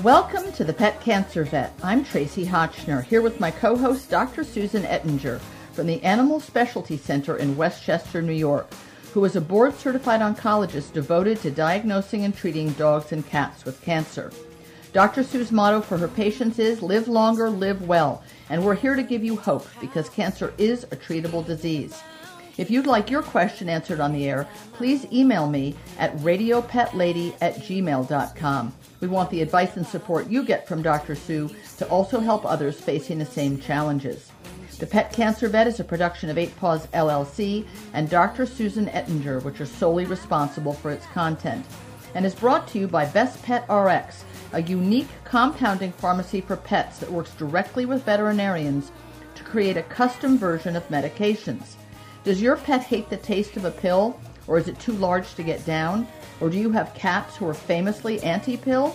Welcome to the Pet Cancer Vet. I'm Tracy Hotchner, here with my co-host Dr. Susan Ettinger from the Animal Specialty Center in Westchester, New York, who is a board-certified oncologist devoted to diagnosing and treating dogs and cats with cancer. Dr. Sue's motto for her patients is, live longer, live well, and we're here to give you hope because cancer is a treatable disease. If you'd like your question answered on the air, please email me at radiopetlady@gmail.com. We want the advice and support you get from Dr. Sue to also help others facing the same challenges. The Pet Cancer Vet is a production of 8 Paws LLC and Dr. Susan Ettinger, which are solely responsible for its content, and is brought to you by Best Pet RX, a unique compounding pharmacy for pets that works directly with veterinarians to create a custom version of medications. Does your pet hate the taste of a pill, or is it too large to get down? Or do you have cats who are famously anti-pill?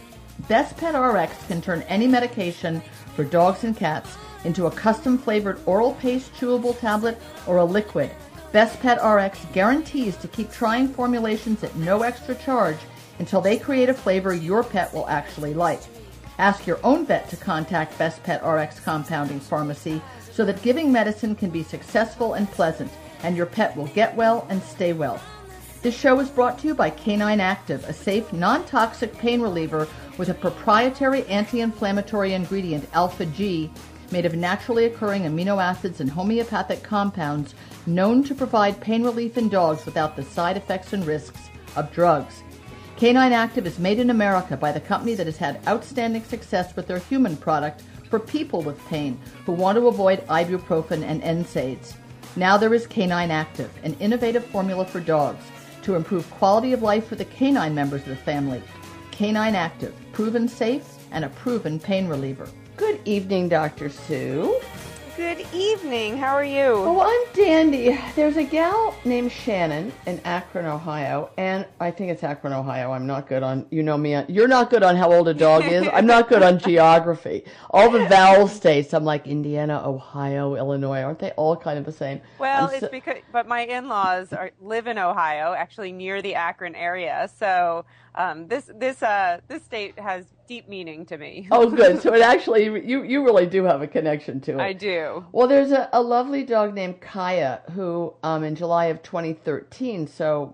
Best Pet RX can turn any medication for dogs and cats into a custom-flavored oral paste, chewable tablet, or a liquid. Best Pet RX guarantees to keep trying formulations at no extra charge until they create a flavor your pet will actually like. Ask your own vet to contact Best Pet RX Compounding Pharmacy so that giving medicine can be successful and pleasant, and your pet will get well and stay well. This show is brought to you by Canine Active, a safe, non-toxic pain reliever with a proprietary anti-inflammatory ingredient, Alpha-G, made of naturally occurring amino acids and homeopathic compounds known to provide pain relief in dogs without the side effects and risks of drugs. Canine Active is made in America by the company that has had outstanding success with their human product for people with pain who want to avoid ibuprofen and NSAIDs. Now there is Canine Active, an innovative formula for dogs to improve quality of life for the canine members of the family. Canine Active, proven safe and a proven pain reliever. Good evening, Dr. Sue. Good evening. How are you? Oh, I'm dandy. There's a gal named Shannon in Akron, Ohio, and I think it's Akron, Ohio. I'm not good on, you know me, you're not good on how old a dog is. I'm not good on geography. All the vowel states, I'm like Indiana, Ohio, Illinois. Aren't they all kind of the same? Well, but my in-laws live in Ohio, actually near the Akron area, so this state has deep meaning to me. Oh, good. So it actually, you really do have a connection to it. I do. Well, there's a lovely dog named Kaya who, in July of 2013, so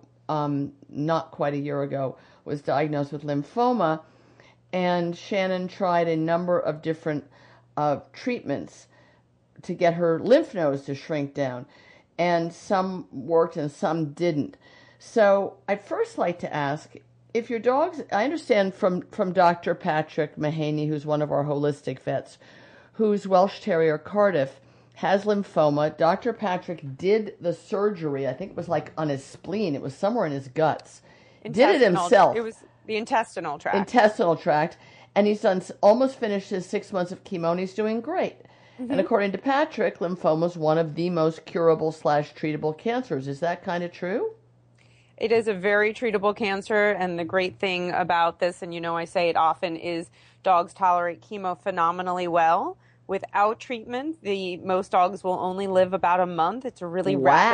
not quite a year ago, was diagnosed with lymphoma, and Shannon tried a number of different treatments to get her lymph nodes to shrink down, and some worked and some didn't. So I'd first like to ask, if your dogs, I understand from Dr. Patrick Mahaney, who's one of our holistic vets, whose Welsh Terrier Cardiff has lymphoma. Dr. Patrick did the surgery, I think it was like on his spleen, it was somewhere in his guts. Did it himself. It was the intestinal tract. And he's almost finished his 6 months of chemo, and he's doing great. Mm-hmm. And according to Patrick, lymphoma is one of the most curable/treatable cancers. Is that kind of true? It is a very treatable cancer, and the great thing about this, and I say it often, is dogs tolerate chemo phenomenally well. Without treatment, most dogs will only live about a month. It's a really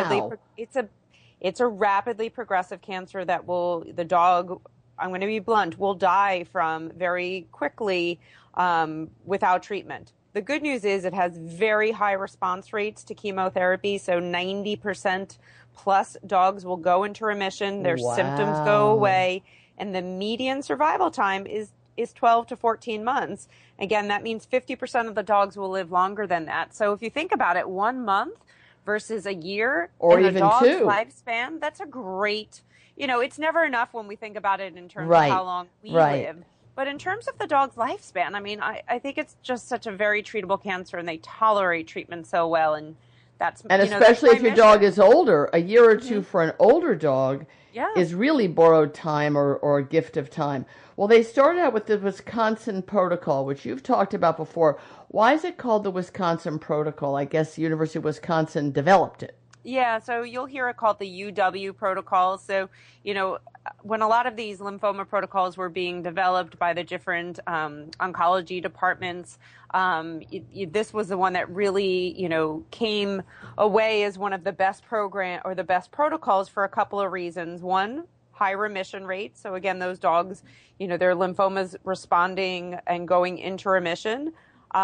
rapidly progressive cancer that the dog, I'm going to be blunt, will die from very quickly without treatment. The good news is it has very high response rates to chemotherapy, so 90% plus dogs will go into remission, their symptoms go away, and the median survival time is 12 to 14 months. Again, that means 50% of the dogs will live longer than that. So if you think about it, 1 month versus a year or in even a dog's 2 lifespan, that's a great, it's never enough when we think about it in terms of how long we live. But in terms of the dog's lifespan, I think it's just such a very treatable cancer, and they tolerate treatment so well, and especially if your dog is older, a year or two for an older dog is really borrowed time or a gift of time. Well, they started out with the Wisconsin Protocol, which you've talked about before. Why is it called the Wisconsin Protocol? I guess the University of Wisconsin developed it. Yeah, so you'll hear it called the UW protocol. So, when a lot of these lymphoma protocols were being developed by the different oncology departments, this was the one that really, came away as one of the best protocols for a couple of reasons. One, high remission rate. So again, those dogs, their lymphomas responding and going into remission.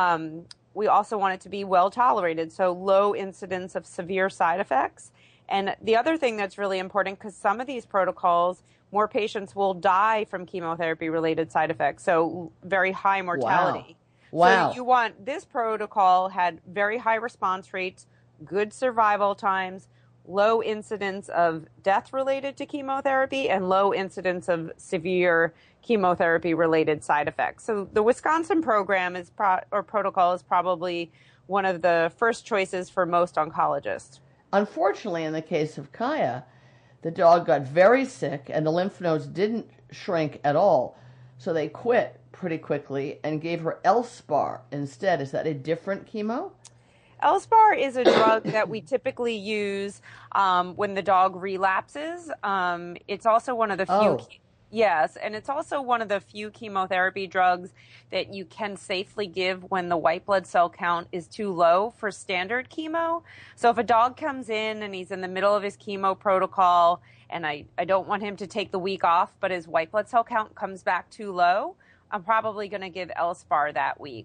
We also want it to be well tolerated, so low incidence of severe side effects. And the other thing that's really important, because some of these protocols, more patients will die from chemotherapy-related side effects, so very high mortality. Wow. So you want, this protocol had very high response rates, good survival times, low incidence of death related to chemotherapy, and low incidence of severe chemotherapy-related side effects. So the Wisconsin program protocol is probably one of the first choices for most oncologists. Unfortunately, in the case of Kaya, the dog got very sick and the lymph nodes didn't shrink at all. So they quit pretty quickly and gave her Elspar instead. Is that a different chemo? Elspar is a drug that we typically use when the dog relapses. It's also one of the few... Yes, and it's also one of the few chemotherapy drugs that you can safely give when the white blood cell count is too low for standard chemo. So if a dog comes in and he's in the middle of his chemo protocol, and I don't want him to take the week off, but his white blood cell count comes back too low, I'm probably going to give Elspar that week.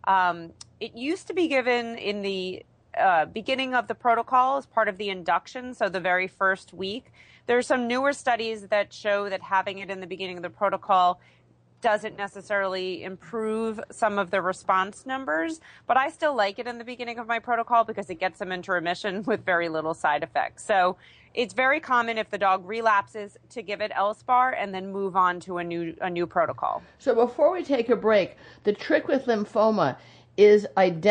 It used to be given in the beginning of the protocol as part of the induction, so the very first week. There are some newer studies that show that having it in the beginning of the protocol doesn't necessarily improve some of the response numbers, but I still like it in the beginning of my protocol because it gets them into remission with very little side effects. So it's very common if the dog relapses to give it Elspar and then move on to a new protocol. So before we take a break, the trick with lymphoma is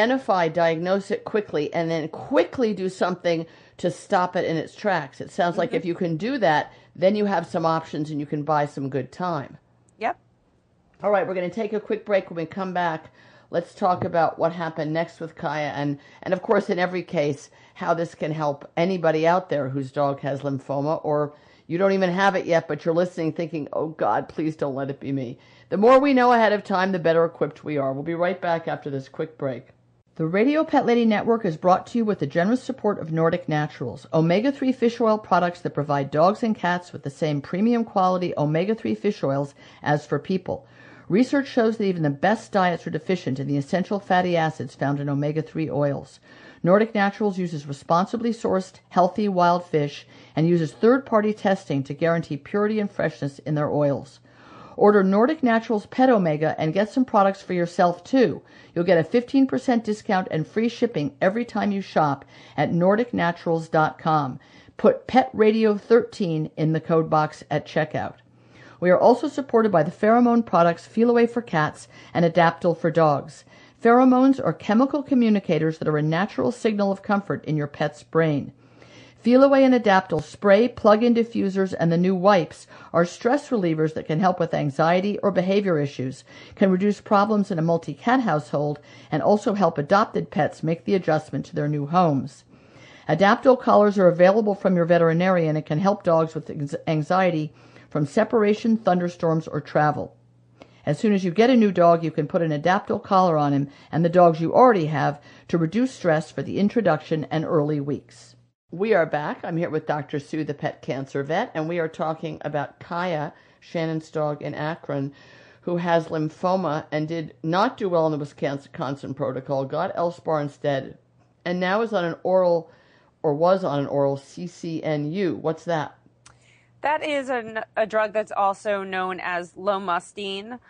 diagnose it quickly, and then quickly do something to stop it in its tracks. It sounds like if you can do that, then you have some options and you can buy some good time. Yep. All right, we're going to take a quick break. When we come back, let's talk about what happened next with Kaya, and of course, in every case, how this can help anybody out there whose dog has lymphoma, or you don't even have it yet, but you're listening thinking, oh God, please don't let it be me. The more we know ahead of time, the better equipped we are. We'll be right back after this quick break. The Radio Pet Lady Network is brought to you with the generous support of Nordic Naturals, omega-3 fish oil products that provide dogs and cats with the same premium quality omega-3 fish oils as for people. Research shows that even the best diets are deficient in the essential fatty acids found in omega-3 oils. Nordic Naturals uses responsibly sourced, healthy wild fish and uses third-party testing to guarantee purity and freshness in their oils. Order Nordic Naturals Pet Omega and get some products for yourself, too. You'll get a 15% discount and free shipping every time you shop at NordicNaturals.com. Put Pet Radio 13 in the code box at checkout. We are also supported by the pheromone products Feel Away for cats and Adaptil for dogs. Pheromones are chemical communicators that are a natural signal of comfort in your pet's brain. Feel Away and Adaptil spray, plug-in diffusers, and the new wipes are stress relievers that can help with anxiety or behavior issues, can reduce problems in a multi-cat household, and also help adopted pets make the adjustment to their new homes. Adaptil collars are available from your veterinarian and can help dogs with anxiety from separation, thunderstorms, or travel. As soon as you get a new dog, you can put an Adaptil collar on him and the dogs you already have to reduce stress for the introduction and early weeks. We are back. I'm here with Dr. Sue, the pet cancer vet, and we are talking about Kaya, Shannon's dog in Akron, who has lymphoma and did not do well in the Wisconsin protocol, got Elspar instead, and now is on an oral, or was on an oral CCNU. What's that? That is a drug that's also known as lomustine.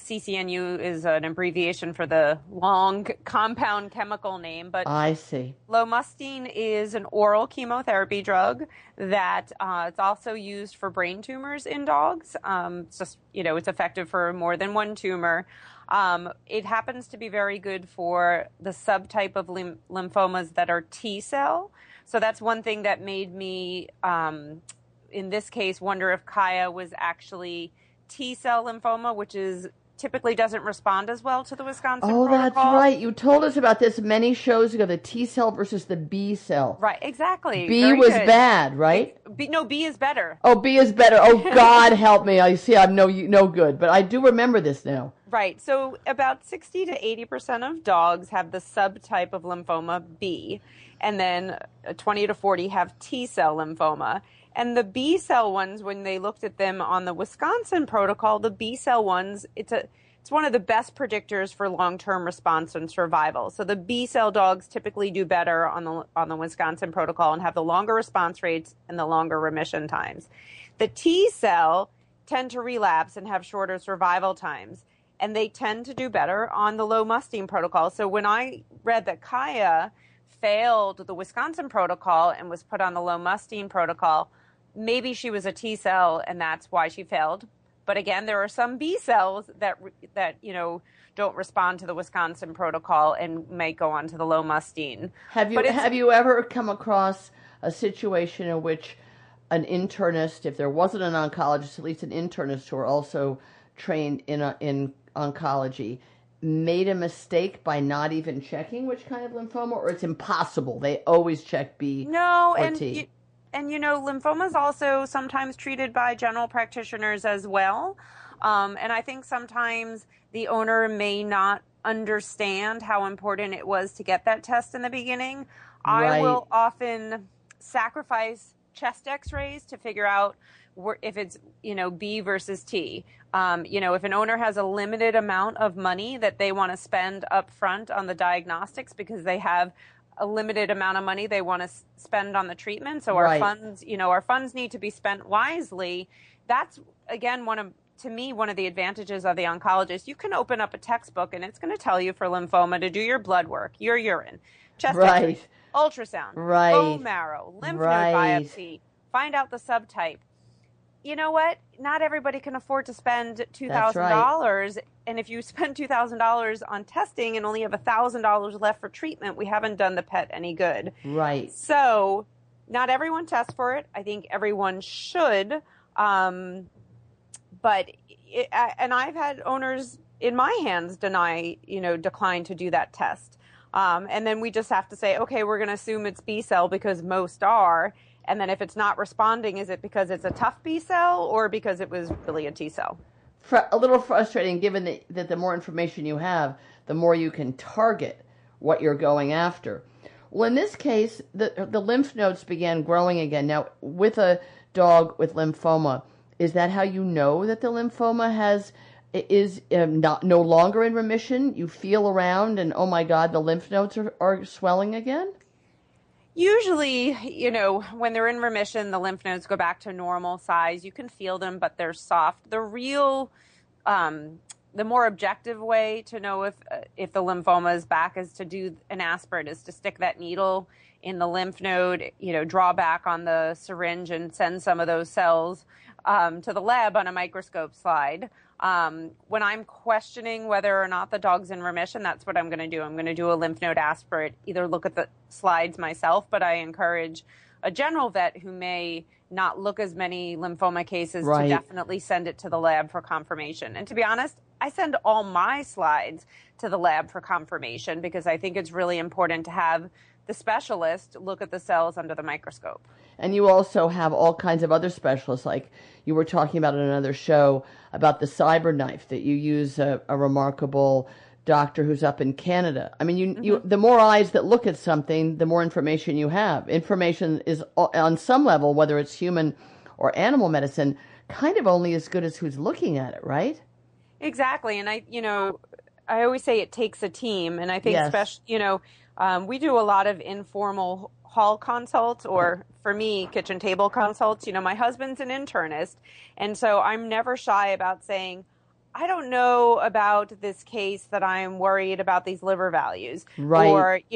CCNU is an abbreviation for the long compound chemical name. But I see. Lomustine is an oral chemotherapy drug that it's also used for brain tumors in dogs. It's just, it's effective for more than one tumor. It happens to be very good for the subtype of lymphomas that are T cell. So that's one thing that made me, in this case, wonder if Kaya was actually T-cell lymphoma, which is typically doesn't respond as well to the Wisconsin protocol. That's right. You told us about this many shows ago, the T-cell versus the B-cell. Right, exactly. B was bad, right? B is better. Oh, B is better. Oh, God help me. I see I'm no good, but I do remember this now. Right. So about 60 to 80% of dogs have the subtype of lymphoma B, and then 20 to 40 have T-cell lymphoma. And the B cell ones, when they looked at them on the Wisconsin protocol, the B cell ones, it's one of the best predictors for long-term response and survival. So the B cell dogs typically do better on the Wisconsin protocol and have the longer response rates and the longer remission times. The T cell tend to relapse and have shorter survival times, and they tend to do better on the low mustine protocol. So when I read that Kaya failed the Wisconsin protocol and was put on the low mustine protocol, maybe she was a T cell and that's why she failed. But again, there are some B cells that don't respond to the Wisconsin protocol and may go on to the low mustine. Have you ever come across a situation in which an internist, if there wasn't an oncologist, at least an internist who are also trained in oncology, made a mistake by not even checking which kind of lymphoma, or it's impossible? They always check B or T. And lymphoma is also sometimes treated by general practitioners as well. And I think sometimes the owner may not understand how important it was to get that test in the beginning. Right. I will often sacrifice chest x-rays to figure out if it's, B versus T. If an owner has a limited amount of money that they want to spend up front on the diagnostics because they have a limited amount of money they want to spend on the treatment. So our funds need to be spent wisely. That's, again, one of the advantages of the oncologist. You can open up a textbook and it's going to tell you for lymphoma to do your blood work, your urine, chest X-ray, ultrasound, bone marrow, lymph node biopsy, find out the subtype. You know what? Not everybody can afford to spend $2,000. And if you spend $2,000 on testing and only have $1,000 left for treatment, we haven't done the pet any good. Right. So not everyone tests for it. I think everyone should. And I've had owners in my hands decline to do that test. And then we just have to say, okay, we're going to assume it's B cell because most are. And then if it's not responding, is it because it's a tough B cell or because it was really a T cell? A little frustrating, given that the more information you have, the more you can target what you're going after. Well, in this case, the lymph nodes began growing again. Now, with a dog with lymphoma, is that how you know that the lymphoma is no longer in remission? You feel around and, oh my God, the lymph nodes are swelling again? Usually, when they're in remission, the lymph nodes go back to normal size. You can feel them, but they're soft. The real, the more objective way to know if the lymphoma is back is to do an aspirate, is to stick that needle in the lymph node, draw back on the syringe and send some of those cells to the lab on a microscope slide. When I'm questioning whether or not the dog's in remission, that's what I'm going to do. I'm going to do a lymph node aspirate, either look at the slides myself, but I encourage a general vet who may not look as many lymphoma cases to definitely send it to the lab for confirmation. And to be honest, I send all my slides to the lab for confirmation because I think it's really important to have the specialist look at the cells under the microscope. And you also have all kinds of other specialists, like you were talking about in another show about the CyberKnife, that you use a remarkable doctor who's up in Canada. I mean, you the more eyes that look at something, the more information you have. Information is, on some level, whether it's human or animal medicine, kind of only as good as who's looking at it, right? Exactly. And I always say it takes a team. And I think we do a lot of informal hall consults, or for me, kitchen table consults. My husband's an internist. And so I'm never shy about saying, I don't know about this case that I'm worried about these liver values. Right.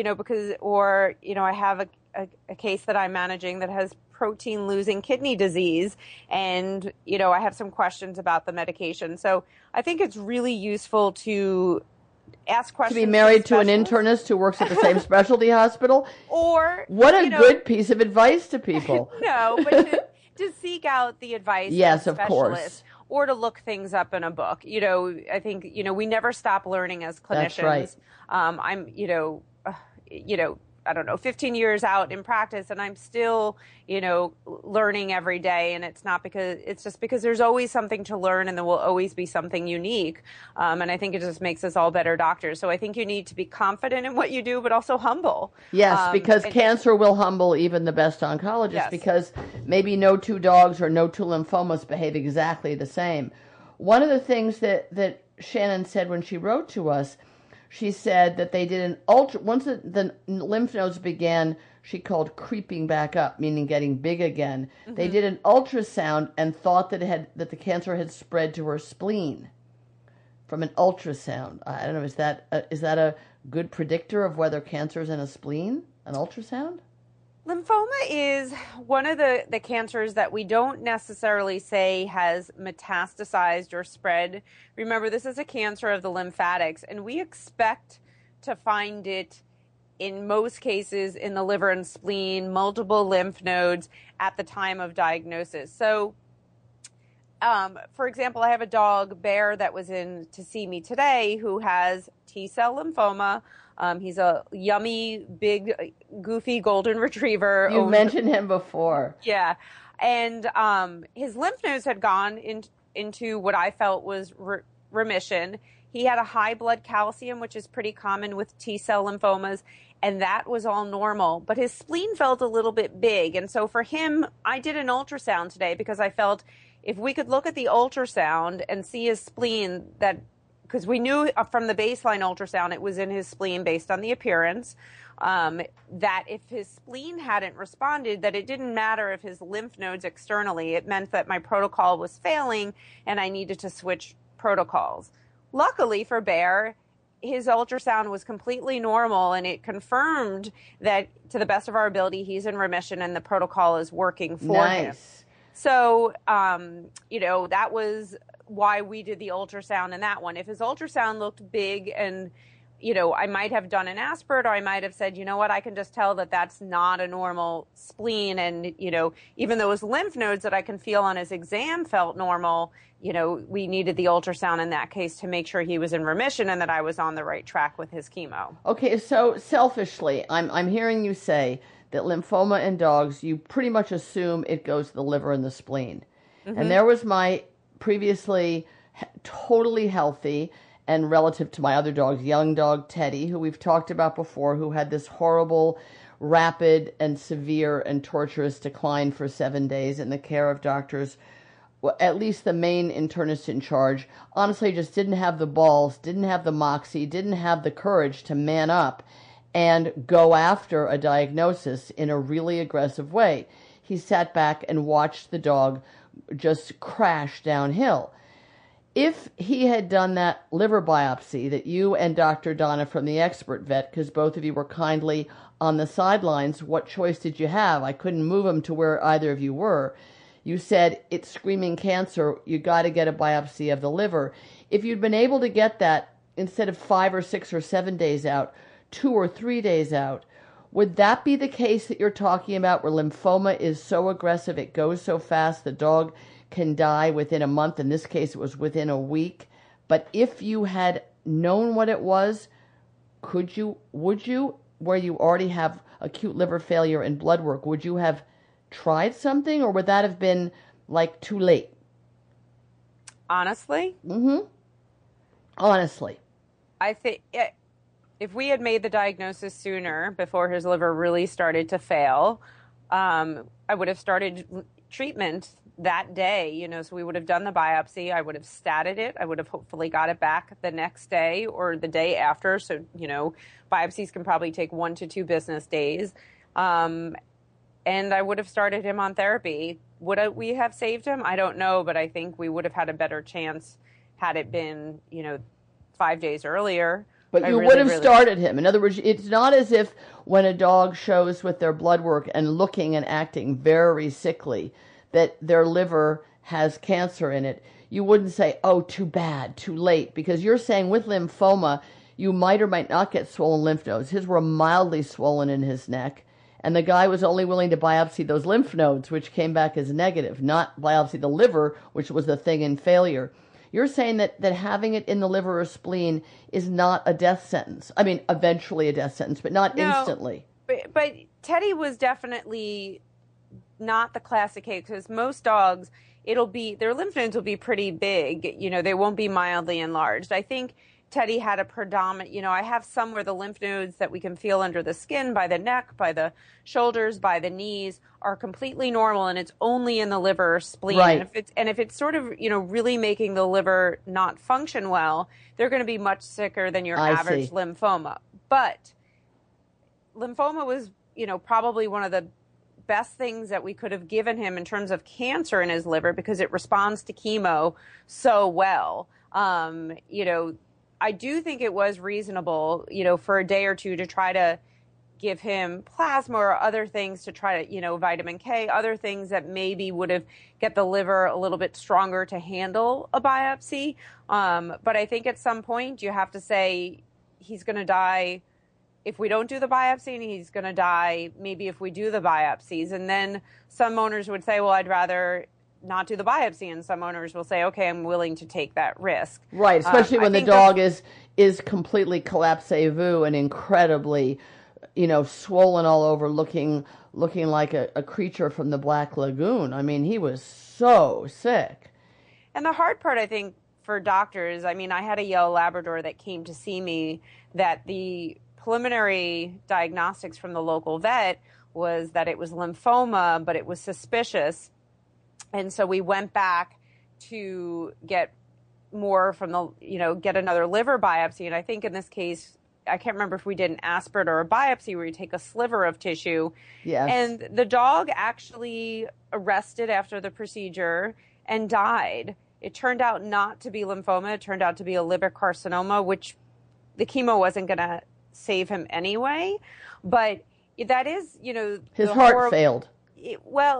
Or, I have a case that I'm managing that has protein losing kidney disease. And, I have some questions about the medication. So I think it's really useful to ask questions. To be married to an internist who works at the same specialty hospital? Or what a good piece of advice to people. No, but to seek out the advice yes, of a specialist. Or to look things up in a book. I think, we never stop learning as clinicians. That's right. I don't know, 15 years out in practice, and I'm still, learning every day. And it's just because there's always something to learn, and there will always be something unique. And I think it just makes us all better doctors. So I think you need to be confident in what you do, but also humble. Yes, because cancer will humble even the best oncologists, yes. Because maybe no two dogs or no two lymphomas behave exactly the same. One of the things that Shannon said when she wrote to us, she said that they did once the lymph nodes began, she called creeping back up, meaning getting big again. Mm-hmm. They did an ultrasound and thought that the cancer had spread to her spleen from an ultrasound. I don't know, is that a good predictor of whether cancer is in a spleen, an ultrasound? Lymphoma is one of the cancers that we don't necessarily say has metastasized or spread. Remember, this is a cancer of the lymphatics, and we expect to find it in most cases in the liver and spleen, multiple lymph nodes at the time of diagnosis. So, for example, I have a dog, Bear, that was in to see me today who has T-cell lymphoma. He's a yummy, big, goofy golden retriever. You mentioned him before. Yeah. And his lymph nodes had gone into what I felt was remission. He had a high blood calcium, which is pretty common with T-cell lymphomas, and that was all normal. But his spleen felt a little bit big. And so for him, I did an ultrasound today because I felt if we could look at the ultrasound and see his spleen, because we knew from the baseline ultrasound it was in his spleen based on the appearance, that if his spleen hadn't responded, that it didn't matter if his lymph nodes externally. It meant that my protocol was failing and I needed to switch protocols. Luckily for Bear, his ultrasound was completely normal, and it confirmed that, to the best of our ability, he's in remission and the protocol is working for him. So, that was why we did the ultrasound in that one. If his ultrasound looked big and, I might have done an aspirate, or I might have said, I can just tell that that's not a normal spleen. And, even though his lymph nodes that I can feel on his exam felt normal, we needed the ultrasound in that case to make sure he was in remission and that I was on the right track with his chemo. Okay, so selfishly, I'm hearing you say that lymphoma in dogs, you pretty much assume it goes to the liver and the spleen. Mm-hmm. And there was my previously totally healthy, and relative to my other dogs, young dog Teddy, who we've talked about before, who had this horrible, rapid and severe and torturous decline for 7 days in the care of doctors. Well, at least the main internist in charge, honestly just didn't have the balls, didn't have the moxie, didn't have the courage to man up and go after a diagnosis in a really aggressive way. He sat back and watched the dog just crash downhill. If he had done that liver biopsy that you and Dr. Donna from the expert vet, because both of you were kindly on the sidelines, what choice did you have? I couldn't move him to where either of you were. You said, it's screaming cancer, you got to get a biopsy of the liver. If you'd been able to get that instead of 5 or 6 or 7 days out, 2 or 3 days out, would that be the case that you're talking about, where lymphoma is so aggressive, it goes so fast, the dog can die within a month? In this case, it was within a week. But if you had known what it was, would you, where you already have acute liver failure and blood work, would you have tried something, or would that have been like too late? Honestly? Honestly. I think if we had made the diagnosis sooner, before his liver really started to fail, I would have started treatment that day, so we would have done the biopsy. I would have statted it. I would have hopefully got it back the next day or the day after. So, biopsies can probably take 1 to 2 business days. And I would have started him on therapy. Would we have saved him? I don't know, but I think we would have had a better chance had it been, 5 days earlier. But you would have started him. In other words, it's not as if when a dog shows with their blood work and looking and acting very sickly that their liver has cancer in it. You wouldn't say, oh, too bad, too late, because you're saying with lymphoma, you might or might not get swollen lymph nodes. His were mildly swollen in his neck, and the guy was only willing to biopsy those lymph nodes, which came back as negative, not biopsy the liver, which was the thing in failure. You're saying that having it in the liver or spleen is not a death sentence. I mean, eventually a death sentence, but not instantly. But Teddy was definitely not the classic case, because most dogs, their lymph nodes will be pretty big. They won't be mildly enlarged. I think Teddy had a predominant, I have some where the lymph nodes that we can feel under the skin, by the neck, by the shoulders, by the knees, are completely normal, and it's only in the liver or spleen. Right. And if it's sort of, really making the liver not function well, they're going to be much sicker than your average lymphoma. But lymphoma was, probably one of the best things that we could have given him in terms of cancer in his liver, because it responds to chemo so well. I do think it was reasonable, for a day or two to try to give him plasma or other things to try to, vitamin K, other things that maybe would have get the liver a little bit stronger to handle a biopsy. But I think at some point you have to say he's going to die if we don't do the biopsy, and he's going to die maybe if we do the biopsies. And then some owners would say, well, I'd rather not do the biopsy. And some owners will say, okay, I'm willing to take that risk. Right, especially when the dog is completely collapse-vu and incredibly, swollen all over, looking like a creature from the Black Lagoon. I mean, he was so sick. And the hard part, I think, for doctors, I had a Yellow Labrador that came to see me, that the preliminary diagnostics from the local vet was that it was lymphoma, but it was suspicious. And so we went back to get more from get another liver biopsy. And I think in this case, I can't remember if we did an aspirate or a biopsy where you take a sliver of tissue. Yes. And the dog actually arrested after the procedure and died. It turned out not to be lymphoma. It turned out to be a liver carcinoma, which the chemo wasn't going to save him anyway. But that is, his heart failed. He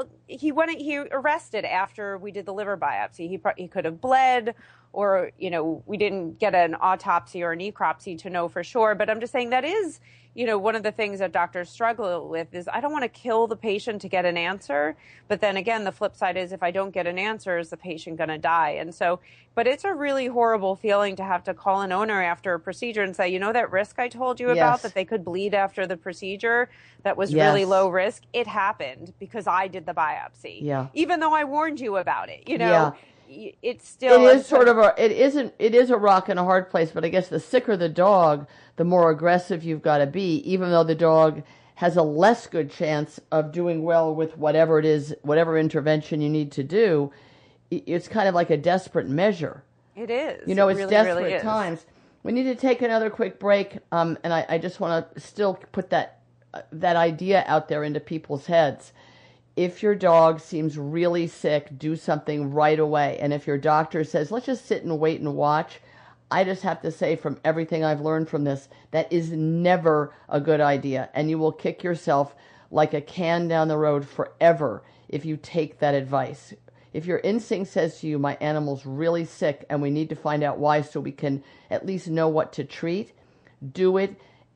arrested after we did the liver biopsy. He could have bled, or, we didn't get an autopsy or a necropsy to know for sure. But I'm just saying that is, one of the things that doctors struggle with is, I don't want to kill the patient to get an answer. But then again, the flip side is, if I don't get an answer, is the patient going to die? And so, but it's a really horrible feeling to have to call an owner after a procedure and say, that risk I told you about, that they could bleed after the procedure, that was really low risk. It happened because I did the biopsy. Yeah. Even though I warned you about it, Yeah. It's still, it is a rock and a hard place, but I guess the sicker the dog, the more aggressive you've got to be, even though the dog has a less good chance of doing well with whatever it is, whatever intervention you need to do. It's kind of like a desperate measure. It is. It's really, desperate really times. We need to take another quick break, and I just want to still put that idea out there into people's heads. If your dog seems really sick, do something right away. And if your doctor says, let's just sit and wait and watch, I just have to say, from everything I've learned from this, that is never a good idea. And you will kick yourself like a can down the road forever if you take that advice. If your instinct says to you, my animal's really sick and we need to find out why so we can at least know what to treat, do it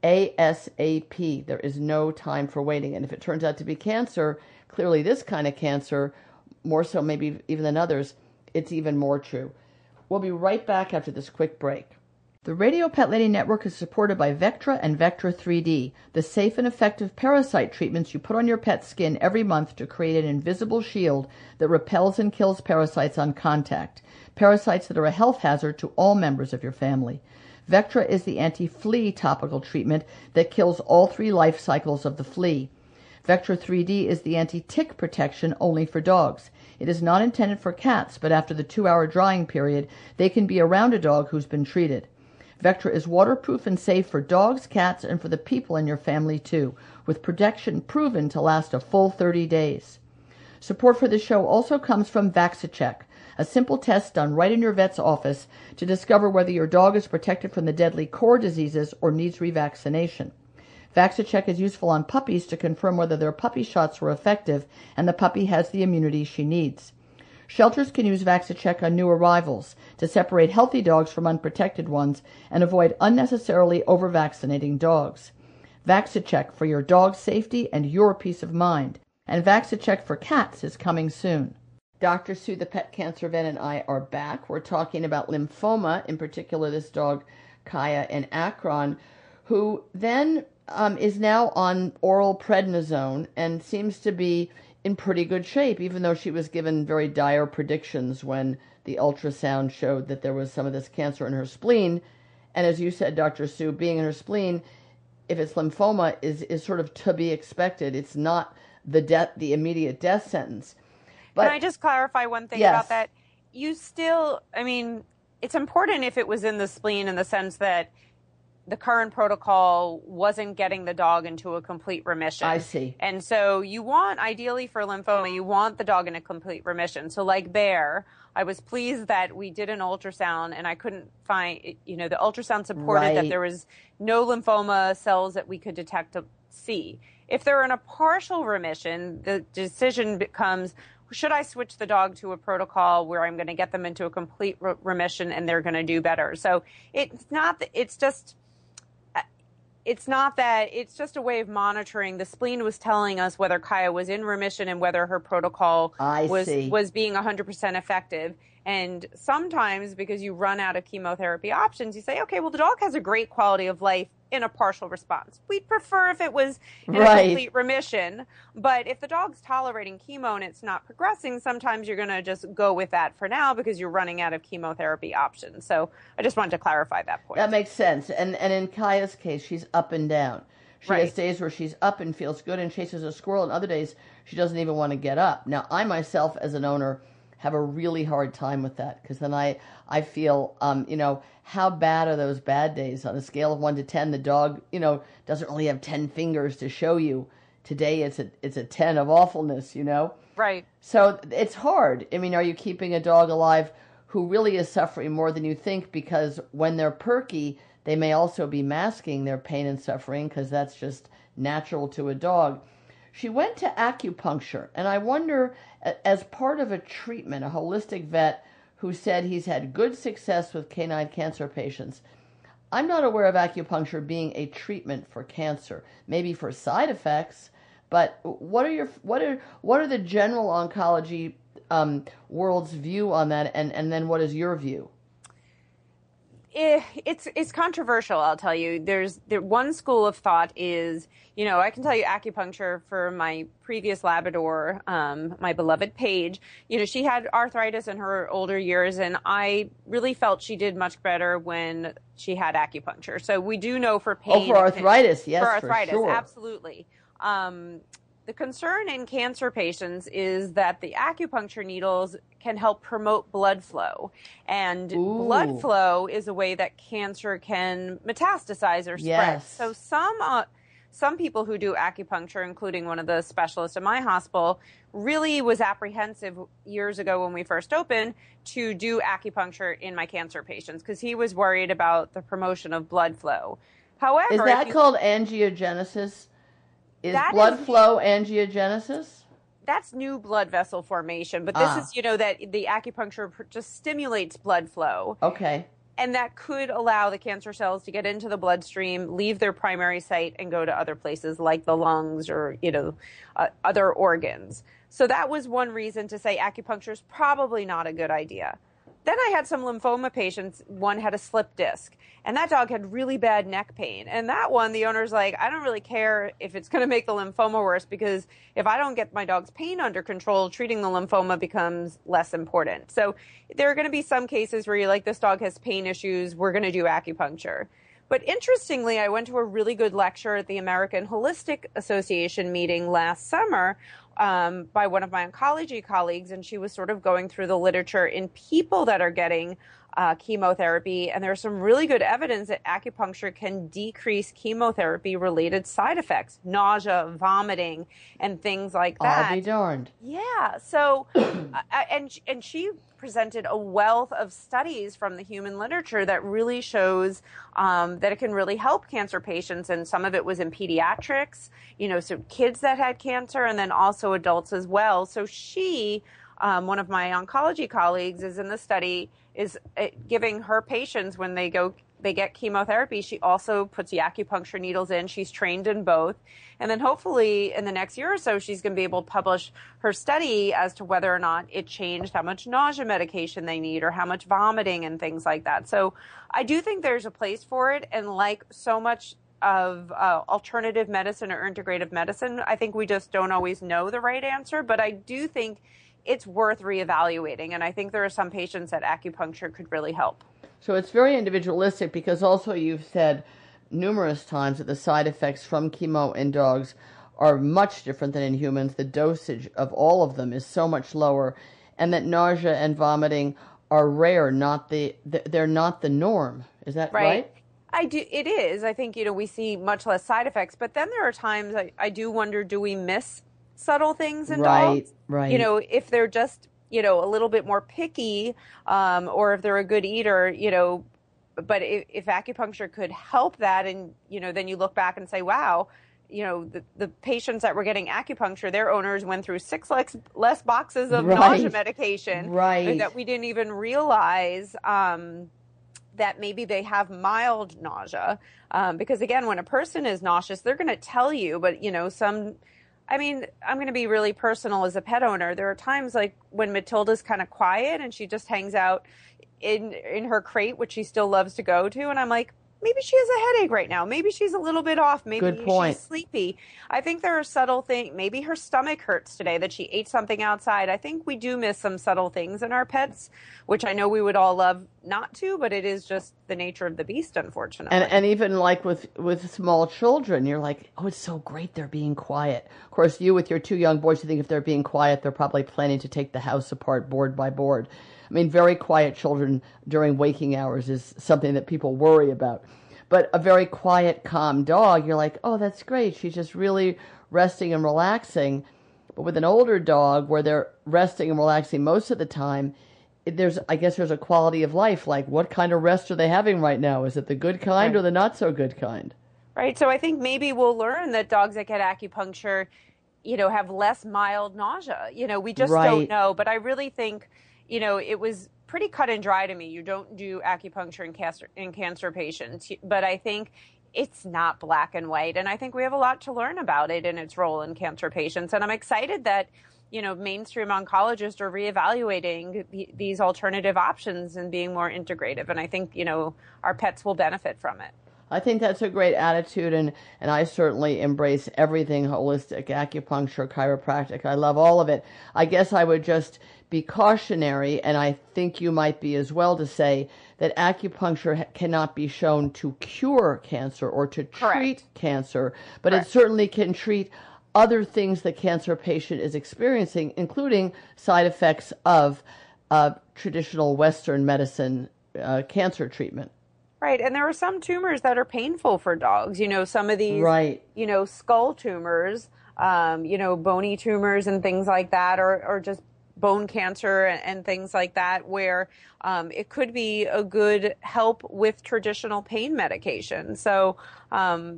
ASAP. There is no time for waiting. And if it turns out to be cancer, clearly this kind of cancer, more so maybe even than others, it's even more true. We'll be right back after this quick break. The Radio Pet Lady Network is supported by Vectra and Vectra 3D, the safe and effective parasite treatments you put on your pet's skin every month to create an invisible shield that repels and kills parasites on contact, parasites that are a health hazard to all members of your family. Vectra is the anti-flea topical treatment that kills all 3 life cycles of the flea. Vectra 3D is the anti-tick protection only for dogs. It is not intended for cats, but after the 2-hour drying period, they can be around a dog who's been treated. Vectra is waterproof and safe for dogs, cats, and for the people in your family too, with protection proven to last a full 30 days. Support for the show also comes from VaxiCheck, a simple test done right in your vet's office to discover whether your dog is protected from the deadly core diseases or needs revaccination. VaxiCheck is useful on puppies to confirm whether their puppy shots were effective and the puppy has the immunity she needs. Shelters can use VaxiCheck on new arrivals to separate healthy dogs from unprotected ones and avoid unnecessarily over-vaccinating dogs. VaxiCheck for your dog's safety and your peace of mind. And VaxiCheck for cats is coming soon. Dr. Sue, the pet cancer vet, and I are back. We're talking about lymphoma, in particular this dog, Kaya in Akron, who then is now on oral prednisone and seems to be in pretty good shape, even though she was given very dire predictions when the ultrasound showed that there was some of this cancer in her spleen. And as you said, Dr. Sue, being in her spleen, if it's lymphoma, is sort of to be expected. It's not the immediate death sentence. But, can I just clarify one thing about that? You still, I mean, it's important if it was in the spleen in the sense that the current protocol wasn't getting the dog into a complete remission. I see. And so you want, ideally for lymphoma, you want the dog in a complete remission. So like Bear, I was pleased that we did an ultrasound and I couldn't find, the ultrasound supported that there was no lymphoma cells that we could detect to see. If they're in a partial remission, the decision becomes, should I switch the dog to a protocol where I'm going to get them into a complete remission and they're going to do better? So it's just a way of monitoring. The spleen was telling us whether Kaya was in remission and whether her protocol was being 100% effective. And sometimes, because you run out of chemotherapy options, you say, okay, well, the dog has a great quality of life in a partial response. We'd prefer if it was in a complete remission. But if the dog's tolerating chemo and it's not progressing, sometimes you're going to just go with that for now because you're running out of chemotherapy options. So I just wanted to clarify that point. That makes sense. And in Kaya's case, she's up and down. She has days where she's up and feels good and chases a squirrel, and other days she doesn't even want to get up. Now, I myself, as an owner, have a really hard time with that because then I feel, how bad are those bad days? On a scale of 1 to 10, the dog, doesn't really have 10 fingers to show you. Today it's a 10 of awfulness, Right. So it's hard. I mean, are you keeping a dog alive who really is suffering more than you think? Because when they're perky, they may also be masking their pain and suffering because that's just natural to a dog. She went to acupuncture, and I wonder, as part of a treatment, a holistic vet who said he's had good success with canine cancer patients. I'm not aware of acupuncture being a treatment for cancer, maybe for side effects, but what are the general oncology world's view on that, and then what is your view? It's controversial, I'll tell you. One school of thought is, I can tell you acupuncture for my previous Labrador, my beloved Paige. She had arthritis in her older years, and I really felt she did much better when she had acupuncture. So we do know for pain. Oh, for arthritis, yes, for arthritis, for sure. Absolutely. The concern in cancer patients is that the acupuncture needles can help promote blood flow. And blood flow is a way that cancer can metastasize or spread. Yes. So some people who do acupuncture, including one of the specialists at my hospital, really was apprehensive years ago when we first opened to do acupuncture in my cancer patients because he was worried about the promotion of blood flow. However, is that called angiogenesis? Is blood flow angiogenesis? That's new blood vessel formation, but this is, that the acupuncture just stimulates blood flow. Okay. And that could allow the cancer cells to get into the bloodstream, leave their primary site, and go to other places like the lungs or, other organs. So that was one reason to say acupuncture is probably not a good idea. Then I had some lymphoma patients. One had a slip disc, and that dog had really bad neck pain. And that one, the owner's like, I don't really care if it's going to make the lymphoma worse because if I don't get my dog's pain under control, treating the lymphoma becomes less important. So there are going to be some cases where you're like, this dog has pain issues, we're going to do acupuncture. But interestingly, I went to a really good lecture at the American Holistic Association meeting last summer by one of my oncology colleagues, and she was sort of going through the literature in people that are getting chemotherapy, and there's some really good evidence that acupuncture can decrease chemotherapy-related side effects, nausea, vomiting, and things like that. I'll be darned. Yeah. So, and she presented a wealth of studies from the human literature that really shows that it can really help cancer patients, and some of it was in pediatrics, so kids that had cancer, and then also adults as well. So she, one of my oncology colleagues, is in the study, is giving her patients when they get chemotherapy, she also puts the acupuncture needles in. She's trained in both. And then hopefully in the next year or so, she's going to be able to publish her study as to whether or not it changed how much nausea medication they need or how much vomiting and things like that. So I do think there's a place for it. And like so much of alternative medicine or integrative medicine. I think we just don't always know the right answer, but I do think it's worth reevaluating. And I think there are some patients that acupuncture could really help. So it's very individualistic, because also you've said numerous times that the side effects from chemo in dogs are much different than in humans. The dosage of all of them is so much lower, and that nausea and vomiting are rare, they're not the norm. Is that right? It is. I think, we see much less side effects, but then there are times I do wonder, do we miss subtle things in dogs? Right. If they're just, a little bit more picky, or if they're a good eater, but if acupuncture could help that, and, then you look back and say, wow, the patients that were getting acupuncture, their owners went through 6 less boxes of nausea medication. Right. That we didn't even realize, that maybe they have mild nausea. Because again, when a person is nauseous, they're going to tell you, but I'm going to be really personal as a pet owner. There are times like when Matilda's kind of quiet and she just hangs out in her crate, which she still loves to go to. And I'm like, maybe she has a headache right now. Maybe she's a little bit off. Maybe she's sleepy. I think there are subtle things. Maybe her stomach hurts today that she ate something outside. I think we do miss some subtle things in our pets, which I know we would all love not to, but it is just the nature of the beast, unfortunately. And even like with small children, you're like, oh, it's so great they're being quiet. Of course, you with your 2 young boys, you think if they're being quiet, they're probably planning to take the house apart board by board. I mean, very quiet children during waking hours is something that people worry about. But a very quiet, calm dog, you're like, oh, that's great. She's just really resting and relaxing. But with an older dog where they're resting and relaxing most of the time, I guess there's a quality of life. Like, what kind of rest are they having right now? Is it the good kind or the not so good kind? Right. So I think maybe we'll learn that dogs that get acupuncture, have less mild nausea. We just don't know. But I really think, it was pretty cut and dry to me. You don't do acupuncture in cancer patients, but I think it's not black and white. And I think we have a lot to learn about it and its role in cancer patients. And I'm excited that, mainstream oncologists are reevaluating these alternative options and being more integrative. And I think, our pets will benefit from it. I think that's a great attitude, and I certainly embrace everything holistic, acupuncture, chiropractic. I love all of it. I guess I would just be cautionary, and I think you might be as well, to say that acupuncture cannot be shown to cure cancer or to treat cancer, but it certainly can treat other things the cancer patient is experiencing, including side effects of traditional Western medicine cancer treatment. Right. And there are some tumors that are painful for dogs. Some of these, skull tumors, bony tumors and things like that, or just bone cancer and things like that, where it could be a good help with traditional pain medication. So, I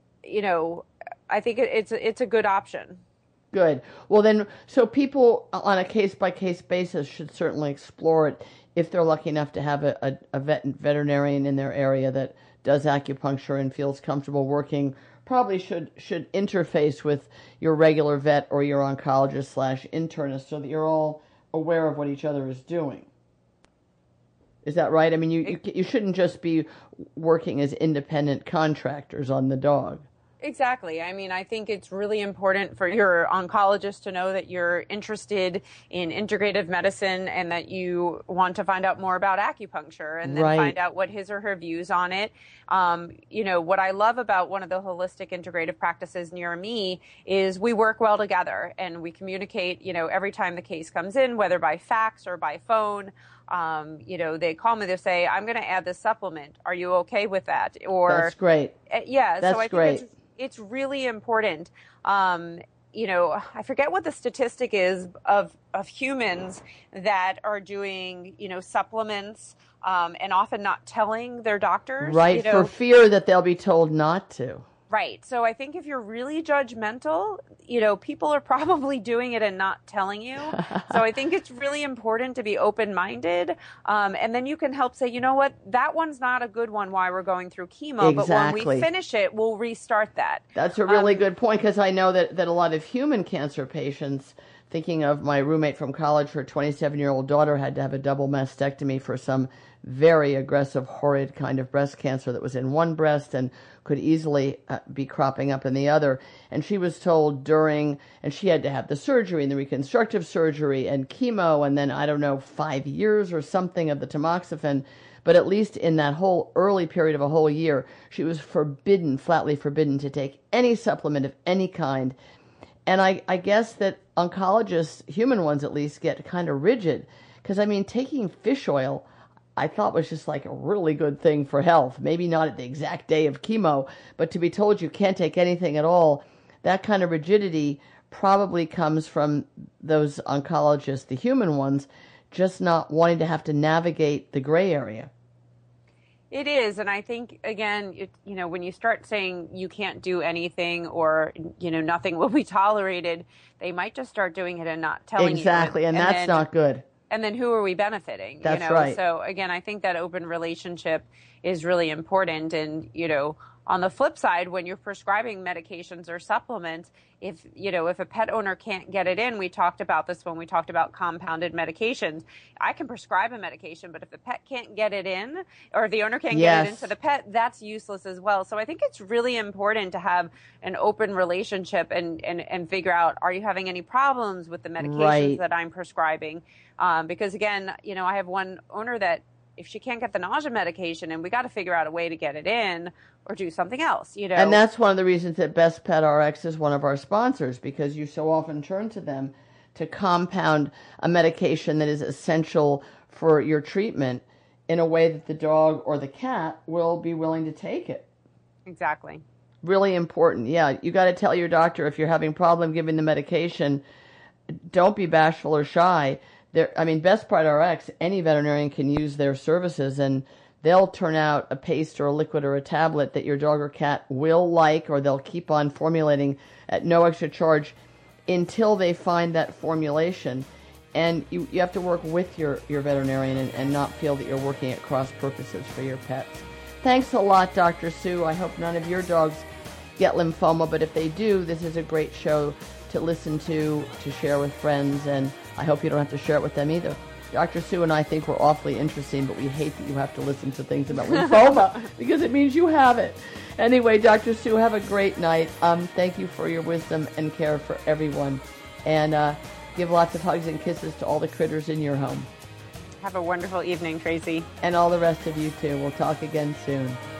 think it's a good option. Good. Well, then, so people on a case-by-case basis should certainly explore it if they're lucky enough to have a veterinarian in their area that does acupuncture and feels comfortable working. Probably should interface with your regular vet or your oncologist/internist so that you're all aware of what each other is doing. Is that right? I mean, you shouldn't just be working as independent contractors on the dog. Exactly. I mean, I think it's really important for your oncologist to know that you're interested in integrative medicine and that you want to find out more about acupuncture and then find out what his or her views on it. What I love about one of the holistic integrative practices near me is we work well together and we communicate, every time the case comes in, whether by fax or by phone. They call me, they say, I'm going to add this supplement. Are you okay with that? Or that's great. Yeah. That's so I great. think it's really important. I forget what the statistic is of humans that are doing, supplements, and often not telling their doctors. Right. For fear that they'll be told not to. Right. So I think if you're really judgmental, people are probably doing it and not telling you. So I think it's really important to be open-minded. And then you can help say, you know what, that one's not a good one while we're going through chemo. Exactly. But when we finish it, we'll restart that. That's a really good point, because I know that a lot of human cancer patients, thinking of my roommate from college, her 27-year-old daughter had to have a double mastectomy for some very aggressive, horrid kind of breast cancer that was in one breast and could easily be cropping up in the other. And she was told and she had to have the surgery and the reconstructive surgery and chemo, and then, 5 years or something of the tamoxifen. But at least in that whole early period of a whole year, she was flatly forbidden to take any supplement of any kind. And I guess that oncologists, human ones at least, get kind of rigid. Because, taking fish oil, I thought was just like a really good thing for health. Maybe not at the exact day of chemo, but to be told you can't take anything at all, that kind of rigidity probably comes from those oncologists, the human ones, just not wanting to have to navigate the gray area. It is, and I think, again, when you start saying you can't do anything or, nothing will be tolerated, they might just start doing it and not telling you. Exactly, and that's not good. And then who are we benefiting? That's right. So, again, I think that open relationship is really important. And, on the flip side, when you're prescribing medications or supplements, if a pet owner can't get it in, we talked about this when we talked about compounded medications. I can prescribe a medication, but if the pet can't get it in, or the owner can't get it into the pet, that's useless as well. So I think it's really important to have an open relationship and figure out, are you having any problems with the medications that I'm prescribing? Because again, I have one owner that if she can't get the nausea medication, and we got to figure out a way to get it in or do something else, And that's one of the reasons that Best Pet RX is one of our sponsors, because you so often turn to them to compound a medication that is essential for your treatment in a way that the dog or the cat will be willing to take it. Exactly. Really important. Yeah, you got to tell your doctor if you're having problem giving the medication. Don't be bashful or shy. Best Pet RX, any veterinarian can use their services, and they'll turn out a paste or a liquid or a tablet that your dog or cat will like, or they'll keep on formulating at no extra charge until they find that formulation. And you have to work with your veterinarian and not feel that you're working at cross purposes for your pets. Thanks a lot, Dr. Sue. I hope none of your dogs get lymphoma, but if they do, this is a great show to listen to share with friends, and I hope you don't have to share it with them either. Dr. Sue and I think we're awfully interesting, but we hate that you have to listen to things about lymphoma because it means you have it. Anyway, Dr. Sue, have a great night. Thank you for your wisdom and care for everyone. And give lots of hugs and kisses to all the critters in your home. Have a wonderful evening, Tracy. And all the rest of you, too. We'll talk again soon.